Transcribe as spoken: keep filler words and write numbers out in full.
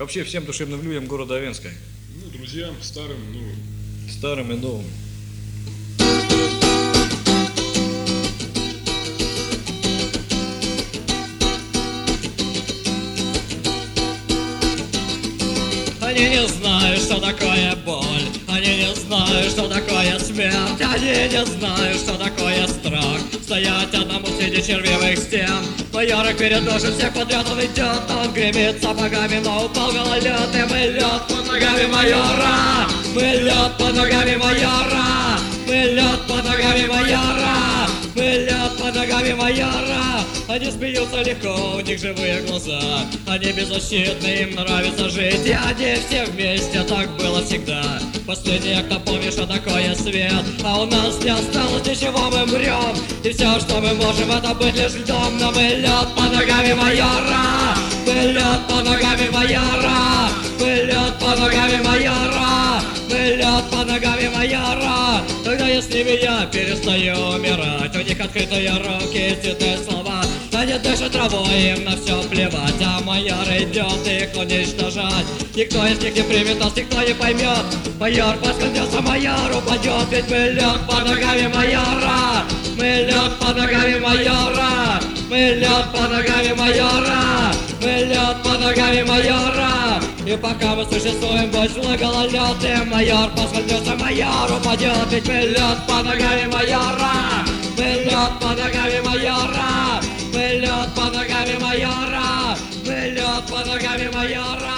Вообще всем душевным людям города Овенска. Ну, друзьям, старым, новым. Старым и новым. Они не знают, что такое боль. Они не знают, что такое смерть. Они не знают, что такое страх. Стоять одному среди червивых стен. Майорок передушит всех подряд, он идет. Он гремит сапогами, но упал гололед. И мы лед под ногами майора. Мы лед под ногами майора. Мы лед под ногами майора. Мы лед под ногами майора. Они смеются легко, у них живые глаза. Они беззащитны, им нравится жить. И они все вместе, так было всегда. Последнее, кто помнит, что такое свет. А у нас не осталось ничего, мы мрем. И все, что мы можем, это быть лишь льдом. Но мы лед под ногами майора. Мы лед под ногами майора. Мы лед под ногами майора. Мы лед под ногами майора. Когда я с ними, я перестаю умирать. У них открытые руки и цветные слова. Они дышат травой, им на все плевать. А майор идет их уничтожать. Никто из них не примет нас, никто не поймет. Майор поскользнется, майор упадет. Ведь мы лед под ногами майора. Мы лед под ногами майора. Мы лед под ногами майора. Мы лед под ногами майора. И пока мы существуем, будь злой гололед. Майор поскользнется, майор упадет. Ведь мы лед под ногами майора. Мы лед под ногами майора. Мы лед под ногами майора. Мы лед под ногами майора.